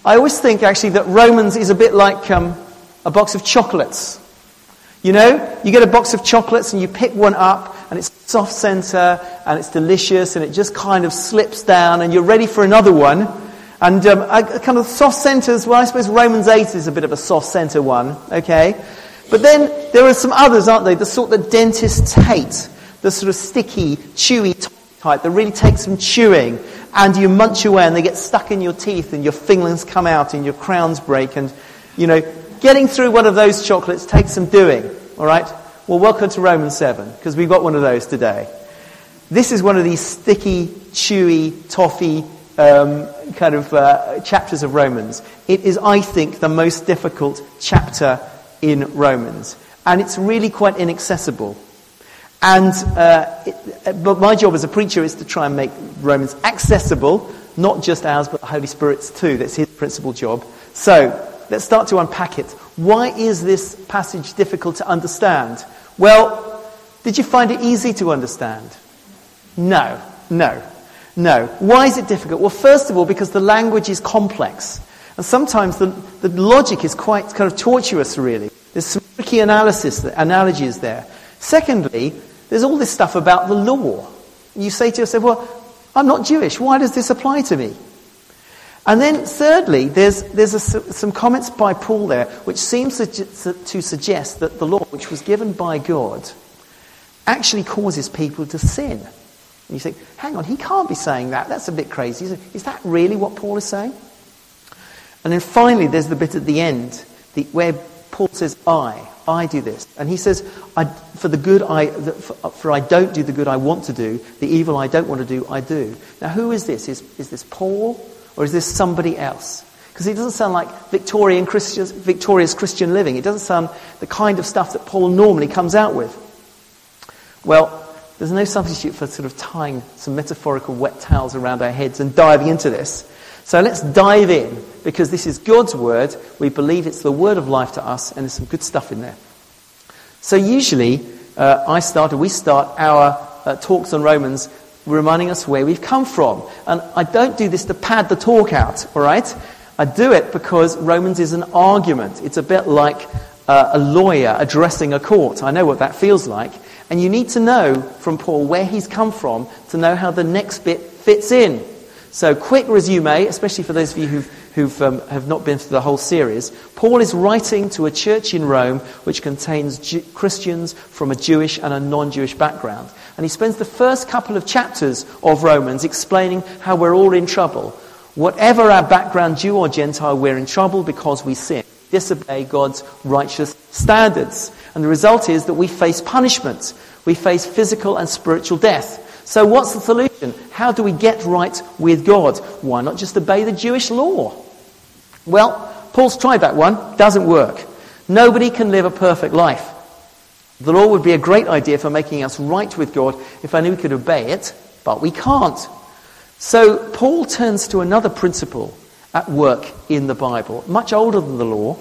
I always think, actually, that Romans is a bit like a box of chocolates. You know, you get a box of chocolates and you pick one up and it's soft centre and it's delicious and it just kind of slips down and you're ready for another one. And a kind of soft centres, well, I suppose Romans 8 is a bit of a soft centre one, okay? But then there are some others, aren't they? The sort that dentists hate. The sort of sticky, chewy type that really takes some chewing. And you munch away and they get stuck in your teeth and your fingerlings come out and your crowns break. And, you know, getting through one of those chocolates takes some doing, all right? Well, welcome to Romans 7, because we've got one of those today. This is one of these sticky, chewy, toffee chapters of Romans. It is, I think, the most difficult chapter in Romans. And it's really quite inaccessible. And but my job as a preacher is to try and make Romans accessible, not just ours, but the Holy Spirit's too. That's his principal job. So, let's start to unpack it. Why is this passage difficult to understand? Well, did you find it easy to understand? No. Why is it difficult? Well, first of all, because the language is complex. And sometimes the logic is quite kind of tortuous, really. There's some tricky analogies there. Secondly, there's all this stuff about the law. You say to yourself, well, I'm not Jewish. Why does this apply to me? And then thirdly, there's some comments by Paul there which seems to suggest that the law, which was given by God, actually causes people to sin. And you think, hang on, he can't be saying that. That's a bit crazy. Is that really what Paul is saying? And then finally, there's the bit at the end where Paul says, I do this. And he says, I don't do the good I want to do. The evil I don't want to do, I do. Now, who is this? Is this Paul? Or is this somebody else? Because it doesn't sound like victorious Christian living. It doesn't sound the kind of stuff that Paul normally comes out with. Well, there's no substitute for sort of tying some metaphorical wet towels around our heads and diving into this. So let's dive in, because this is God's word. We believe it's the word of life to us, and there's some good stuff in there. So usually, we start our talks on Romans reminding us where we've come from. And I don't do this to pad the talk out, all right? I do it because Romans is an argument. It's a bit like a lawyer addressing a court. I know what that feels like. And you need to know from Paul where he's come from to know how the next bit fits in. So quick resume, especially for those of you who have not been through the whole series. Paul is writing to a church in Rome which contains Christians from a Jewish and a non-Jewish background. And he spends the first couple of chapters of Romans explaining how we're all in trouble. Whatever our background, Jew or Gentile, we're in trouble because we sin, disobey God's righteous standards. And the result is that we face punishment. We face physical and spiritual death. So what's the solution? How do we get right with God? Why not just obey the Jewish law? Well, Paul's tried that one. Doesn't work. Nobody can live a perfect life. The law would be a great idea for making us right with God if only we could obey it, but we can't. So Paul turns to another principle at work in the Bible, much older than the law,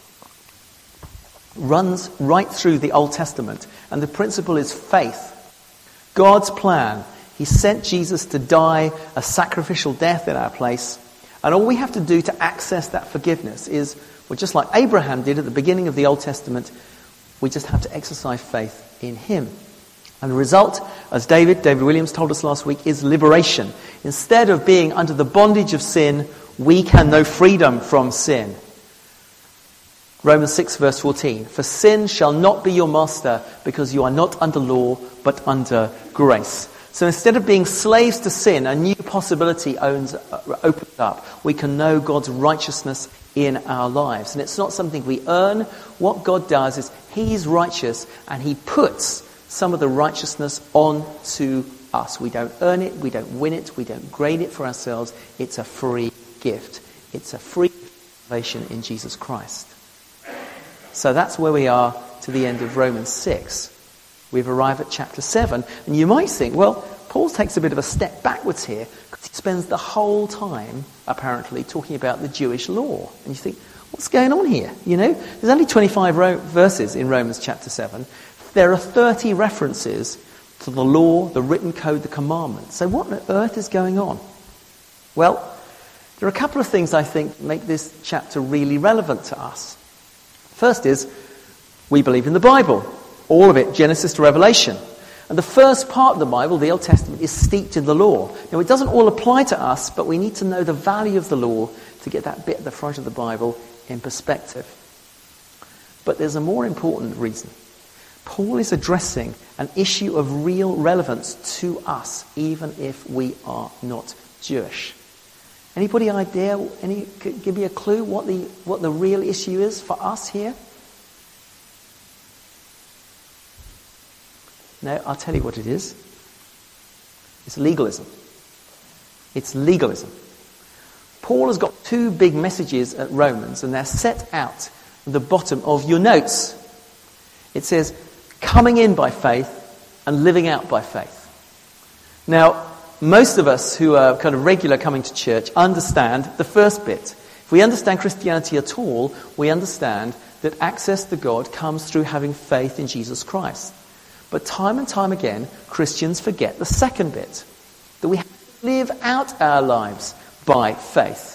runs right through the Old Testament, and the principle is faith. God's plan. He sent Jesus to die a sacrificial death in our place, and all we have to do to access that forgiveness is, well, just like Abraham did at the beginning of the Old Testament, we just have to exercise faith in him. And the result, as David Williams told us last week, is liberation. Instead of being under the bondage of sin, we can know freedom from sin. Romans 6 verse 14. For sin shall not be your master, because you are not under law, but under grace. So instead of being slaves to sin, a new possibility opens up. We can know God's righteousness in our lives. And it's not something we earn. What God does is he's righteous, and he puts some of the righteousness onto us. We don't earn it, we don't win it, we don't grade it for ourselves. It's a free gift. It's a free salvation in Jesus Christ. So that's where we are to the end of Romans 6. We've arrived at chapter 7. And you might think, well, Paul takes a bit of a step backwards here, because he spends the whole time, apparently, talking about the Jewish law. And you think, what's going on here? You know, there's only 25 verses in Romans chapter 7. There are 30 references to the law, the written code, the commandments. So what on earth is going on? Well, There are a couple of things I think make this chapter really relevant to us. First is, we believe in the Bible. All of it, Genesis to Revelation. And the first part of the Bible, the Old Testament, is steeped in the law. Now, it doesn't all apply to us, but we need to know the value of the law to get that bit at the front of the Bible in perspective. But there's a more important reason. Paul is addressing an issue of real relevance to us, even if we are not Jewish. Anybody idea? Give me a clue what the real issue is for us here? No, I'll tell you what it is. It's legalism. It's legalism. Paul has got two big messages at Romans, and they're set out at the bottom of your notes. It says, coming in by faith and living out by faith. Now, most of us who are kind of regular coming to church understand the first bit. If we understand Christianity at all, we understand that access to God comes through having faith in Jesus Christ. But time and time again, Christians forget the second bit, that we have to live out our lives by faith.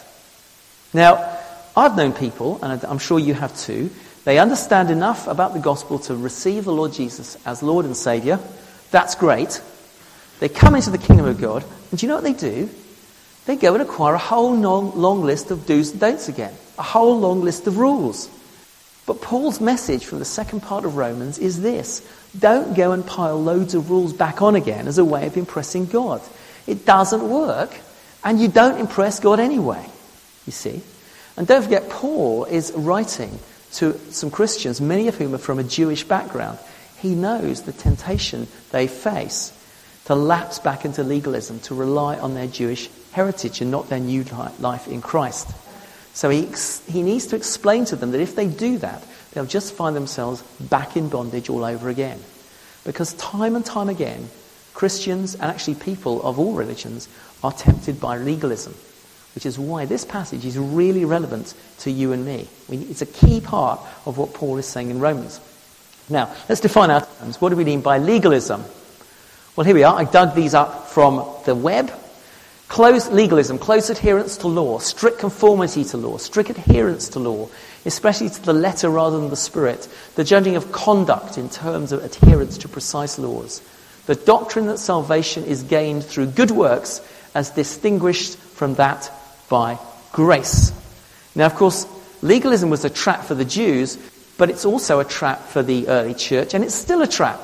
Now, I've known people, and I'm sure you have too, they understand enough about the gospel to receive the Lord Jesus as Lord and Saviour. That's great. They come into the kingdom of God, and do you know what they do? They go and acquire a whole long list of do's and don'ts again, a whole long list of rules. But Paul's message from the second part of Romans is this: don't go and pile loads of rules back on again as a way of impressing God. It doesn't work, and you don't impress God anyway, you see. And don't forget, Paul is writing to some Christians, many of whom are from a Jewish background. He knows the temptation they face to lapse back into legalism, to rely on their Jewish heritage and not their new life in Christ. So he needs to explain to them that if they do that, they'll just find themselves back in bondage all over again. Because time and time again, Christians, and actually people of all religions, are tempted by legalism, which is why this passage is really relevant to you and me. It's a key part of what Paul is saying in Romans. Now, let's define our terms. What do we mean by legalism? Well, here we are. I dug these up from the web. Close legalism, close adherence to law, strict conformity to law, strict adherence to law, especially to the letter rather than the spirit, the judging of conduct in terms of adherence to precise laws, the doctrine that salvation is gained through good works as distinguished from that by grace. Now, of course, legalism was a trap for the Jews, but it's also a trap for the early church, and it's still a trap.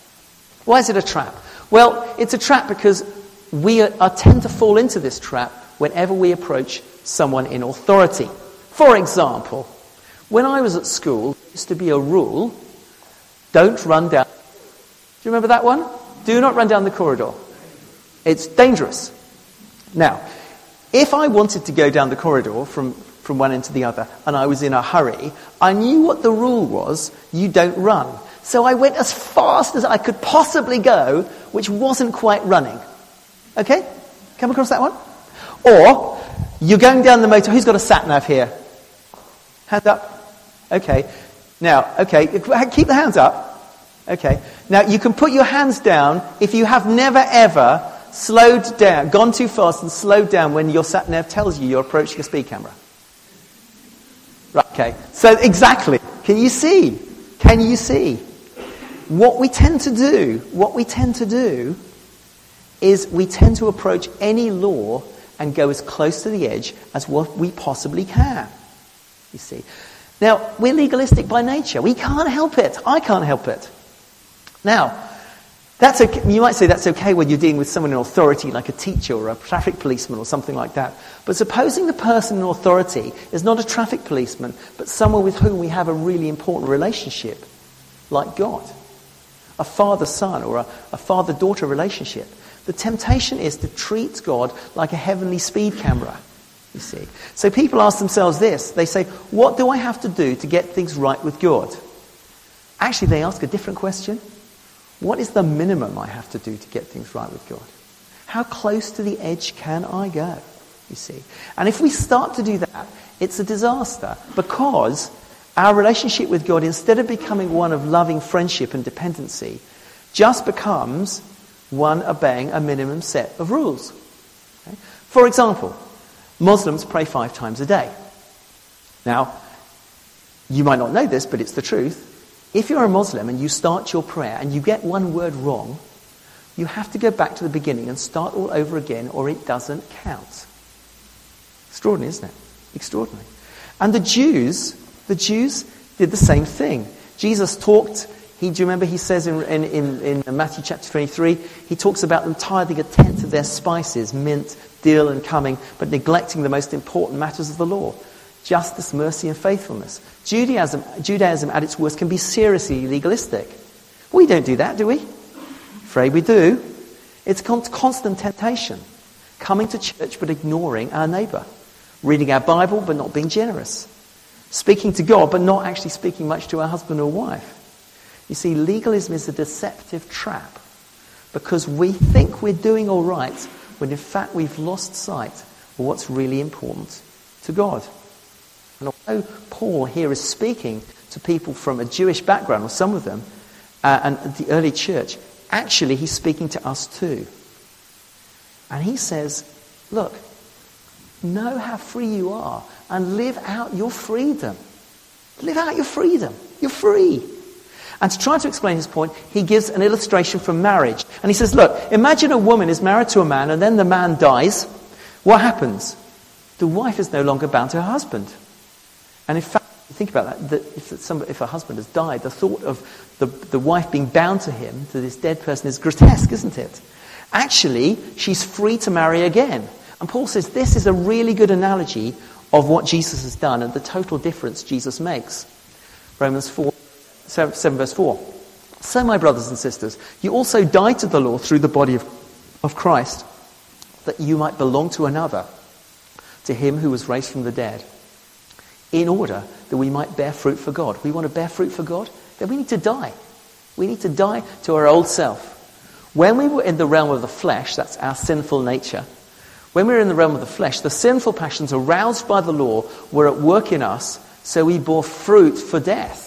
Why is it a trap? Well, it's a trap because we tend to fall into this trap whenever we approach someone in authority. For example, when I was at school, there used to be a rule, don't run down. Do you remember that one? Do not run down the corridor. It's dangerous. Now, if I wanted to go down the corridor from one end to the other and I was in a hurry, I knew what the rule was, you don't run. So I went as fast as I could possibly go, which wasn't quite running. Okay? Come across that one? Or, you're going down the motor. Who's got a sat-nav here? Hand up. Okay. Now, okay, keep the hands up. Okay. Now, you can put your hands down if you have never ever slowed down, gone too fast and slowed down when your sat-nav tells you you're approaching a speed camera. Right, okay. So, exactly. Can you see? Can you see? What we tend to do is we tend to approach any law and go as close to the edge as what we possibly can. You see. Now, we're legalistic by nature. We can't help it. I can't help it. Now, that's okay. You might say that's okay when you're dealing with someone in authority, like a teacher or a traffic policeman or something like that. But supposing the person in authority is not a traffic policeman, but someone with whom we have a really important relationship, like God, a father-son or a father-daughter relationship. The temptation is to treat God like a heavenly speed camera, you see. So people ask themselves this. They say, what do I have to do to get things right with God? Actually, they ask a different question. What is the minimum I have to do to get things right with God? How close to the edge can I go, you see? And if we start to do that, it's a disaster, because our relationship with God, instead of becoming one of loving friendship and dependency, just becomes one obeying a minimum set of rules. Okay? For example, Muslims pray 5 times a day. Now, you might not know this, but it's the truth. If you're a Muslim and you start your prayer and you get one word wrong, you have to go back to the beginning and start all over again, or it doesn't count. Extraordinary, isn't it? Extraordinary. And the Jews did the same thing. Jesus talked, do you remember he says in Matthew chapter 23, he talks about them tithing 1/10 of their spices, mint, dill and cumin, but neglecting the most important matters of the law. Justice, mercy and faithfulness. Judaism at its worst can be seriously legalistic. We don't do that, do we? Afraid we do. It's constant temptation. Coming to church but ignoring our neighbour. Reading our Bible but not being generous. Speaking to God but not actually speaking much to our husband or wife. You see, legalism is a deceptive trap because we think we're doing all right when in fact we've lost sight of what's really important to God. And although Paul here is speaking to people from a Jewish background, or some of them, and the early church, actually he's speaking to us too. And he says, look, know how free you are and live out your freedom. Live out your freedom. You're free. And to try to explain his point, he gives an illustration from marriage. And he says, look, imagine a woman is married to a man and then the man dies. What happens? The wife is no longer bound to her husband. And in fact, think about that if a husband has died, the thought of the wife being bound to him, to this dead person, is grotesque, isn't it? Actually, she's free to marry again. And Paul says this is a really good analogy of what Jesus has done and the total difference Jesus makes. Romans 7 verse 4. So, my brothers and sisters, you also died to the law through the body of Christ, that you might belong to another, to him who was raised from the dead, in order that we might bear fruit for God. We want to bear fruit for God? Then we need to die. We need to die to our old self. When we were in the realm of the flesh, that's our sinful nature, when we were in the realm of the flesh, the sinful passions aroused by the law were at work in us, so we bore fruit for death.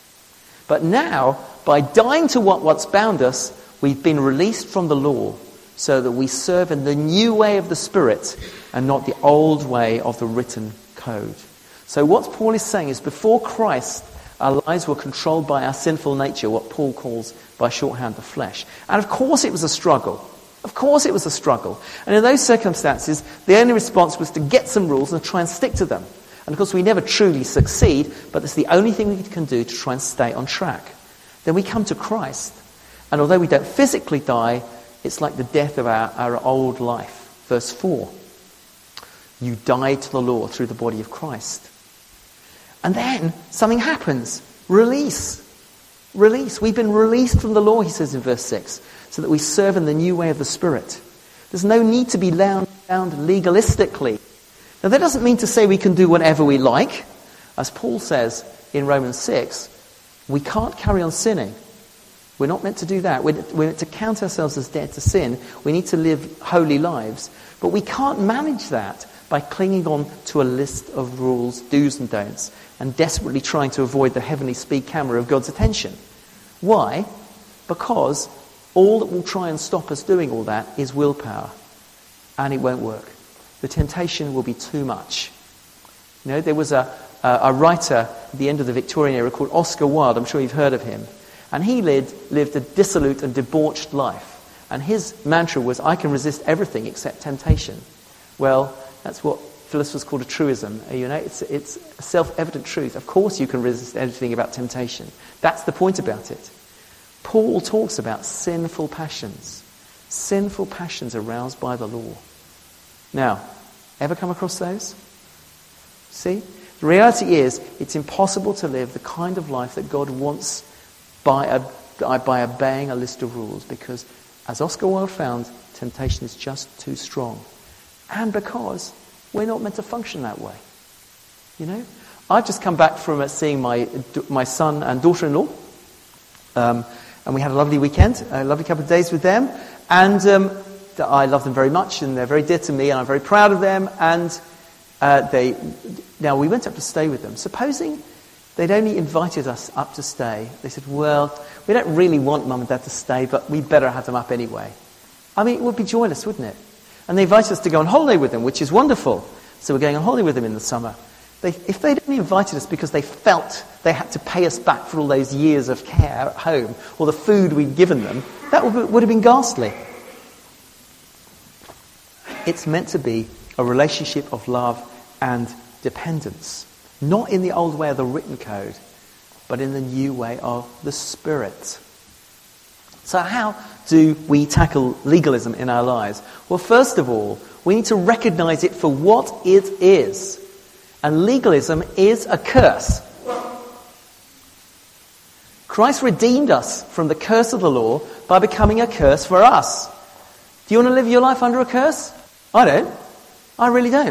But now, by dying to what once bound us, we've been released from the law, so that we serve in the new way of the Spirit and not the old way of the written code. So what Paul is saying is, before Christ, our lives were controlled by our sinful nature, what Paul calls by shorthand the flesh. And of course it was a struggle. Of course it was a struggle. And in those circumstances, the only response was to get some rules and try and stick to them. And of course we never truly succeed, but it's the only thing we can do to try and stay on track. Then we come to Christ. And although we don't physically die, it's like the death of our old life. Verse 4. You died to the law through the body of Christ. And then something happens. Release. Release. We've been released from the law, he says in verse 6, so that we serve in the new way of the Spirit. There's no need to be bound legalistically. Now that doesn't mean to say we can do whatever we like. As Paul says in Romans 6, we can't carry on sinning. We're not meant to do that. We're meant to count ourselves as dead to sin. We need to live holy lives. But we can't manage that by clinging on to a list of rules, do's and don'ts, and desperately trying to avoid the heavenly speed camera of God's attention. Why? Because all that will try and stop us doing all that is willpower. And it won't work. The temptation will be too much. You know, there was a writer at the end of the Victorian era called Oscar Wilde. I'm sure you've heard of him. And he lived a dissolute and debauched life. And his mantra was, I can resist everything except temptation. Well, that's what philosophers call a truism. You know, it's a self-evident truth. Of course you can resist anything about temptation. That's the point about it. Paul talks about sinful passions aroused by the law. Now, ever come across those? See? The reality is, it's impossible to live the kind of life that God wants by obeying a list of rules, because, as Oscar Wilde found, temptation is just too strong. And because we're not meant to function that way. You know? I've just come back from seeing my son and daughter-in-law. And we had a lovely weekend, a lovely couple of days with them. And I love them very much, and they're very dear to me, and I'm very proud of them. And now we went up to stay with them. Supposing they'd only invited us up to stay. They said, well, we don't really want Mum and Dad to stay, but we better have them up anyway. I mean, it would be joyless, wouldn't it? And they invited us to go on holiday with them, which is wonderful. so we're going on holiday with them in the summer. If they'd only invited us because they felt they had to pay us back for all those years of care at home, or the food we'd given them, that would have been ghastly. It's meant to be a relationship of love and dependence. Not in the old way of the written code, but in the new way of the Spirit. So how do we tackle legalism in our lives? Well, first of all, we need to recognize it for what it is. And legalism is a curse. Christ redeemed us from the curse of the law by becoming a curse for us. Do you want to live your life under a curse? I don't. I really don't.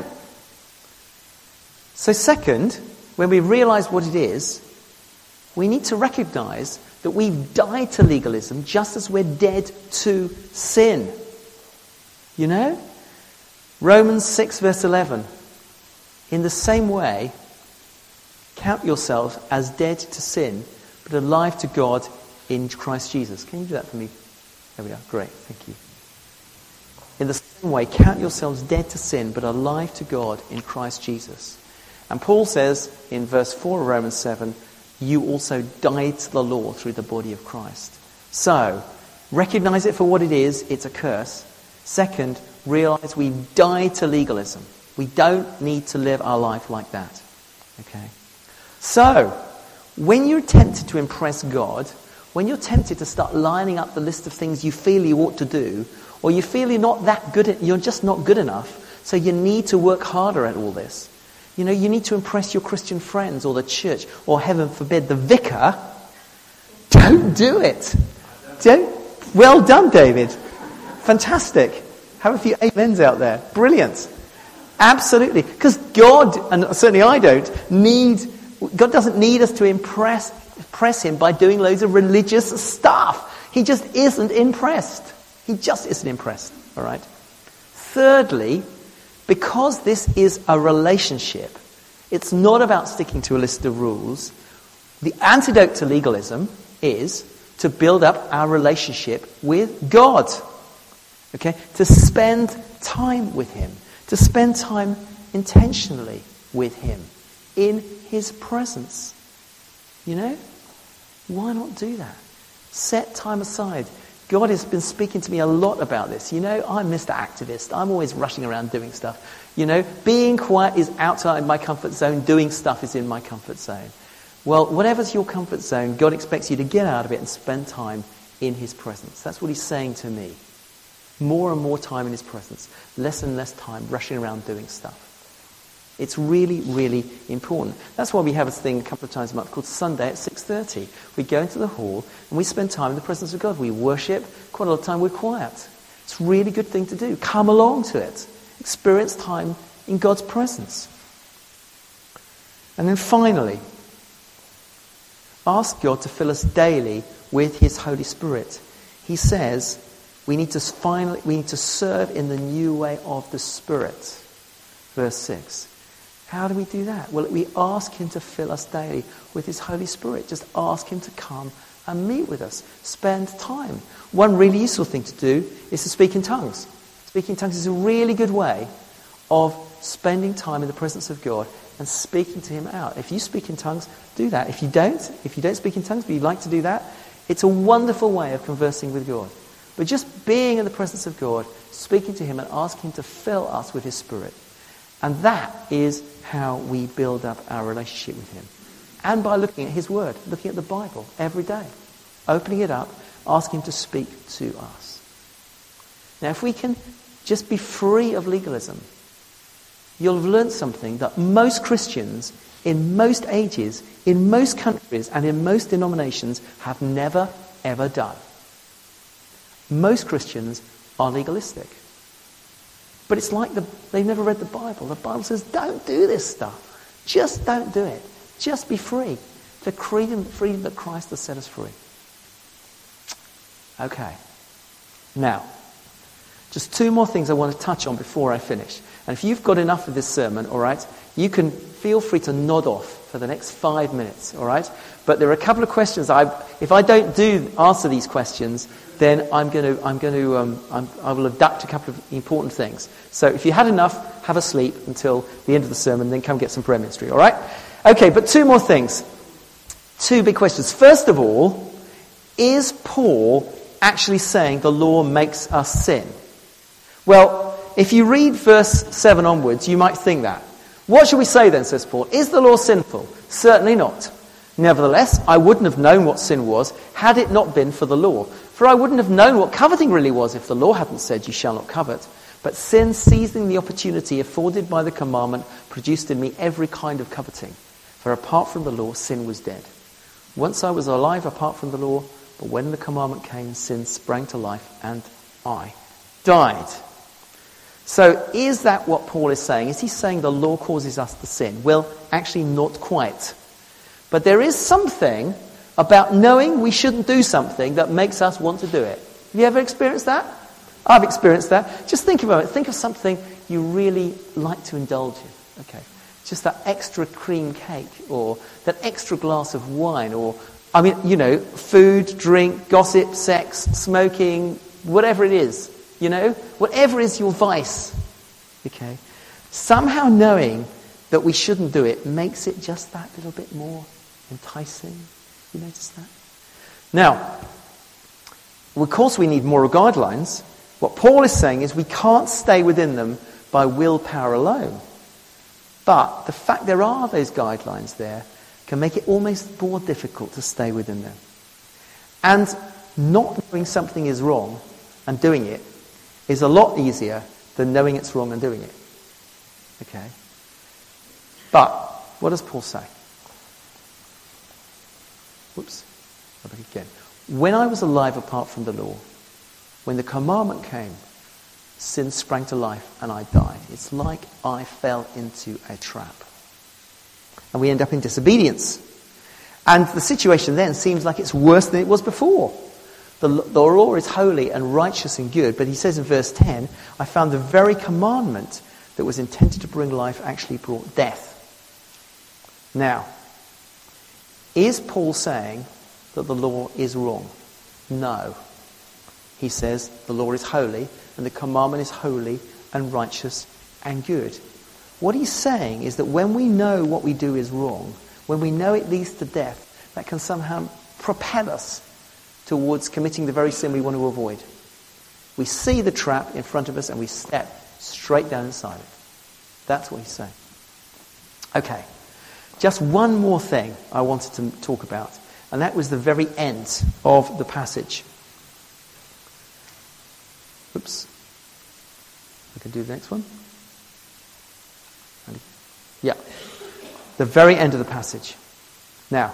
So second, when we realize what it is, we need to recognize that we've died to legalism just as we're dead to sin. You know? Romans 6 verse 11. In the same way, count yourselves as dead to sin, but alive to God in Christ Jesus. Can you do that for me? There we are. Great. Thank you. In the same way, count yourselves dead to sin, but alive to God in Christ Jesus. And Paul says in verse 4 of Romans 7, you also died to the law through the body of Christ. So, recognize it for what it is. It's a curse. Second, realize we died to legalism. We don't need to live our life like that. Okay? So, when you're tempted to impress God, when you're tempted to start lining up the list of things you feel you ought to do, or you feel you're not that good at, you're just not good enough, so you need to work harder at all this. You know, you need to impress your Christian friends or the church, or heaven forbid, the vicar. Don't do it. Well done, David. Fantastic. Have a few amens out there. Brilliant. Absolutely. Because God, and certainly I don't, God doesn't need us to impress him by doing loads of religious stuff. He just isn't impressed. He just isn't impressed. All right? Thirdly, because this is a relationship, it's not about sticking to a list of rules. The antidote to legalism is to build up our relationship with God. Okay? To spend time with him. To spend time intentionally with him. In his presence. You know? Why not do that? Set time aside. God has been speaking to me a lot about this. You know, I'm Mr. Activist. I'm always rushing around doing stuff. You know, being quiet is outside my comfort zone. Doing stuff is in my comfort zone. Well, whatever's your comfort zone, God expects you to get out of it and spend time in his presence. That's what he's saying to me. More and more time in his presence. Less and less time rushing around doing stuff. It's really, really important. That's why we have a thing a couple of times a month called Sunday at 6:30. We go into the hall and we spend time in the presence of God. We worship. Quite a lot of time we're quiet. It's a really good thing to do. Come along to it. Experience time in God's presence. And then finally, ask God to fill us daily with his Holy Spirit. He says we need to serve in the new way of the Spirit. Verse 6. How do we do that? Well, we ask him to fill us daily with his Holy Spirit. Just ask him to come and meet with us. Spend time. One really useful thing to do is to speak in tongues. Speaking in tongues is a really good way of spending time in the presence of God and speaking to him out. If you speak in tongues, do that. If you don't speak in tongues, but you'd like to do that, it's a wonderful way of conversing with God. But just being in the presence of God, speaking to him and asking him to fill us with his Spirit. And that is how we build up our relationship with him. And by looking at his word, looking at the Bible every day, opening it up, asking him to speak to us. Now, if we can just be free of legalism, you'll have learned something that most Christians in most ages, in most countries, and in most denominations have never, ever done. Most Christians are legalistic. But it's like they've never read the Bible. The Bible says, don't do this stuff. Just don't do it. Just be free. The freedom that Christ has set us free. Okay. Now, just two more things I want to touch on before I finish. And if you've got enough of this sermon, all right, you can feel free to nod off for the next 5 minutes, all right? But there are a couple of questions. If I don't answer these questions, then I will deduct a couple of important things. So if you had enough, have a sleep until the end of the sermon, then come get some prayer ministry, all right? Okay, but two more things. Two big questions. First of all, is Paul actually saying the law makes us sin? Well, if you read verse 7 onwards, you might think that. What should we say then, says Paul? Is the law sinful? Certainly not. Nevertheless, I wouldn't have known what sin was had it not been for the law. For I wouldn't have known what coveting really was if the law hadn't said, you shall not covet. But sin, seizing the opportunity afforded by the commandment, produced in me every kind of coveting. For apart from the law, sin was dead. Once I was alive apart from the law, but when the commandment came, sin sprang to life and I died. So is that what Paul is saying? Is he saying the law causes us to sin? Well, actually not quite. But there is something about knowing we shouldn't do something that makes us want to do it. Have you ever experienced that? I've experienced that. Just think about it. Think of something you really like to indulge in. Okay. Just that extra cream cake or that extra glass of wine or, food, drink, gossip, sex, smoking, whatever it is. Whatever is your vice. Okay. Somehow knowing that we shouldn't do it makes it just that little bit more enticing. You notice that? Now, of course we need moral guidelines. What Paul is saying is we can't stay within them by willpower alone. But the fact there are those guidelines there can make it almost more difficult to stay within them. And not knowing something is wrong and doing it is a lot easier than knowing it's wrong and doing it. Okay? But what does Paul say? Whoops. Go back again. When I was alive apart from the law, when the commandment came, sin sprang to life and I died. It's like I fell into a trap. And we end up in disobedience. And the situation then seems like it's worse than it was before. The law is holy and righteous and good, but he says in verse 10, I found the very commandment that was intended to bring life actually brought death. Now, is Paul saying that the law is wrong? No. He says the law is holy and the commandment is holy and righteous and good. What he's saying is that when we know what we do is wrong, when we know it leads to death, that can somehow propel us towards committing the very sin we want to avoid. We see the trap in front of us and we step straight down inside it. That's what he's saying. Okay, just one more thing I wanted to talk about, and that was the very end of the passage. Oops. I can do the next one. Yeah. The very end of the passage. Now,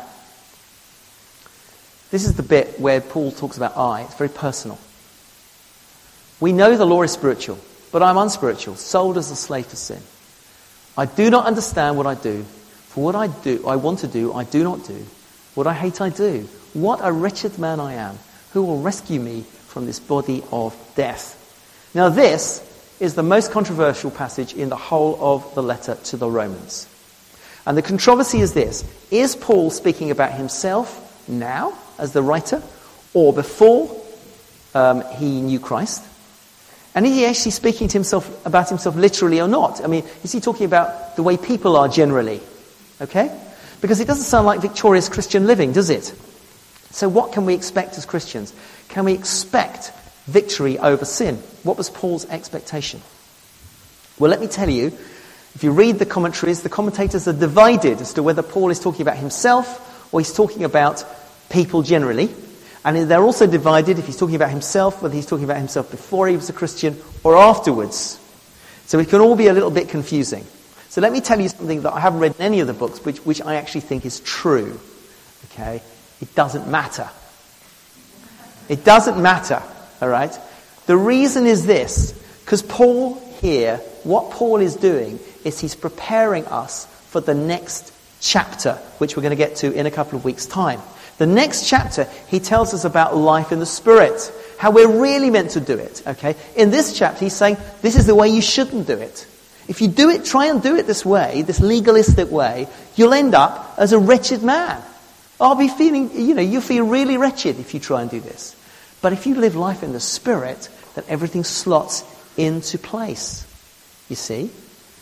this is the bit where Paul talks about I. It's very personal. We know the law is spiritual, but I'm unspiritual, sold as a slave to sin. I do not understand what I do. For what I want to do, I do not do. What I hate, I do. What a wretched man I am. Who will rescue me from this body of death? Now this is the most controversial passage in the whole of the letter to the Romans. And the controversy is this. Is Paul speaking about himself now as the writer or before he knew Christ? And is he actually speaking to himself about himself literally or not? I mean, is he talking about the way people are generally? Okay? Because it doesn't sound like victorious Christian living, does it? So what can we expect as Christians? Can we expect victory over sin? What was Paul's expectation? Well, let me tell you, if you read the commentaries, the commentators are divided as to whether Paul is talking about himself or he's talking about people generally. And they're also divided, if he's talking about himself, whether he's talking about himself before he was a Christian or afterwards. So it can all be a little bit confusing. So let me tell you something that I haven't read in any of the books, which I actually think is true. Okay? It doesn't matter. It doesn't matter. All right? The reason is this. Because Paul here, what Paul is doing is he's preparing us for the next chapter, which we're going to get to in a couple of weeks' time. The next chapter, he tells us about life in the Spirit, how we're really meant to do it. Okay? In this chapter, he's saying, this is the way you shouldn't do it. If you do it, try and do it this way, this legalistic way, you'll end up as a wretched man. I'll be feeling, you feel really wretched if you try and do this. But if you live life in the Spirit, then everything slots into place. You see?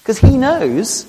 Because he knows,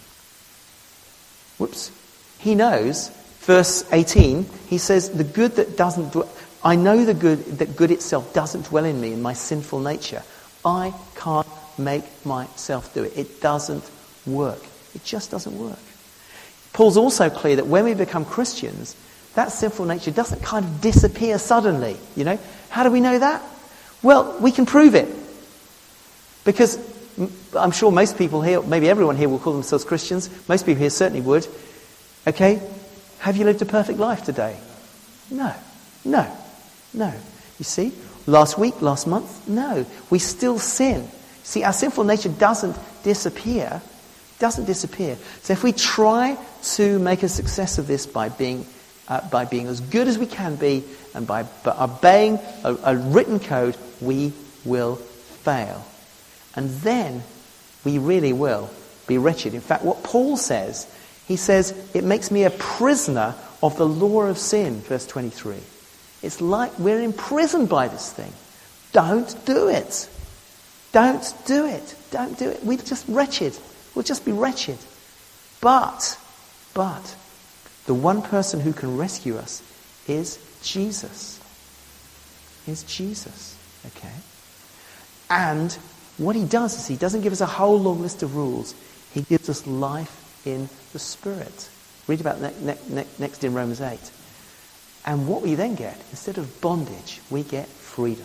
verse 18, he says, the good that doesn't dwell, I know the good, that good itself doesn't dwell in me, in my sinful nature. I can't make myself do it. It doesn't work. It just doesn't work. Paul's also clear that when we become Christians, that sinful nature doesn't kind of disappear suddenly, you know. How do we know that? Well, we can prove it. Because I'm sure most people here, maybe everyone here will call themselves Christians. Most people here certainly would. Okay? Have you lived a perfect life today? No. You see? Last week, last month? No. We still sin. See, our sinful nature doesn't disappear. So if we try to make a success of this by being as good as we can be and by obeying a written code, we will fail. And then we really will be wretched. In fact, what Paul says, he says, it makes me a prisoner of the law of sin, verse 23. It's like we're imprisoned by this thing. Don't do it. Don't do it. We're just wretched. We'll just be wretched. But, the one person who can rescue us is Jesus. Okay? And what he does is he doesn't give us a whole long list of rules. He gives us life in the Spirit. Read about next in Romans 8. And what we then get, instead of bondage, we get freedom.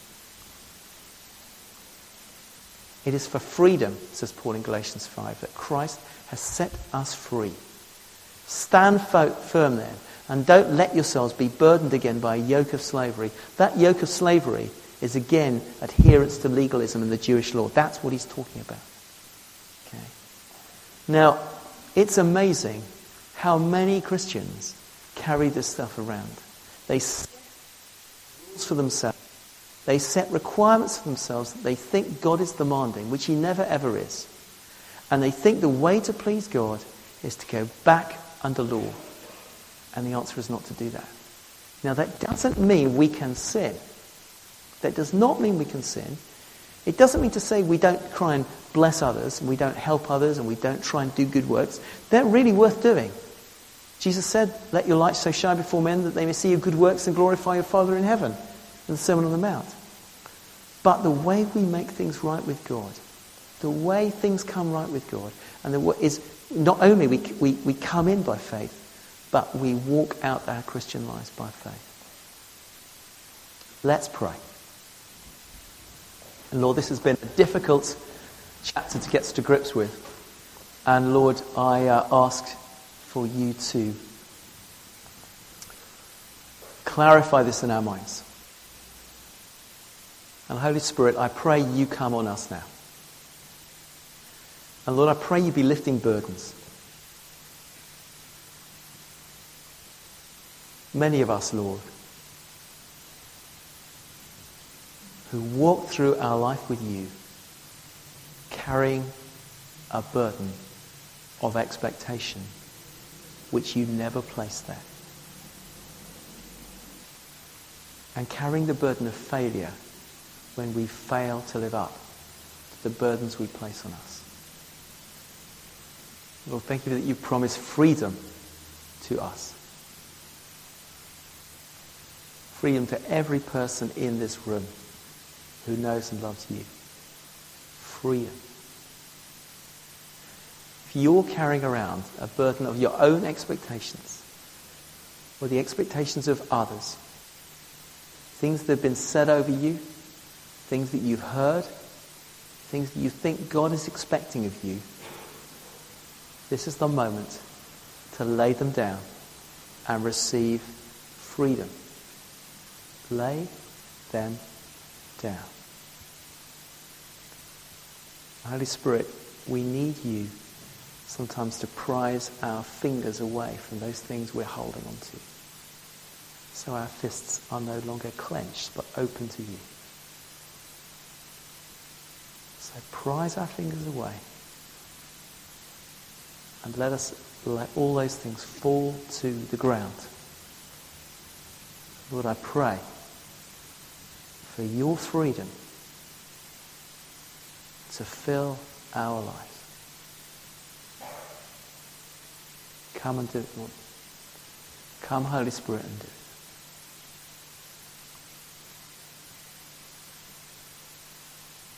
It is for freedom, says Paul in Galatians 5, that Christ has set us free. Stand firm then, and don't let yourselves be burdened again by a yoke of slavery. That yoke of slavery is again adherence to legalism and the Jewish law. That's what he's talking about. Okay. Now, it's amazing how many Christians carry this stuff around. They set rules for themselves. They set requirements for themselves that they think God is demanding, which he never ever is. And they think the way to please God is to go back under law. And the answer is not to do that. Now, that doesn't mean we can sin. That does not mean we can sin. It doesn't mean to say we don't try and bless others, and we don't help others, and we don't try and do good works. They're really worth doing. Jesus said, let your light so shine before men that they may see your good works and glorify your Father in heaven, in the Sermon on the Mount. But the way we make things right with God, the way things come right with God, and is not only we come in by faith, but we walk out our Christian lives by faith. Let's pray. And Lord, this has been a difficult chapter to get to grips with. And Lord, I ask for you to clarify this in our minds. And Holy Spirit, I pray you come on us now. And Lord, I pray you be lifting burdens. Many of us, Lord, who walk through our life with you, carrying a burden of expectation which you never placed there. And carrying the burden of failure when we fail to live up to the burdens we place on us. Lord, thank you that you promise freedom to us. Freedom to every person in this room who knows and loves you. Freedom. If you're carrying around a burden of your own expectations or the expectations of others, things that have been said over you, things that you've heard, things that you think God is expecting of you, this is the moment to lay them down and receive freedom. Lay them down. Holy Spirit, we need you sometimes to prise our fingers away from those things we're holding on to, so our fists are no longer clenched but open to you. So prise our fingers away and let us let all those things fall to the ground. Lord, I pray for your freedom to fill our lives. Come and do it, Lord. Come, Holy Spirit, and do it.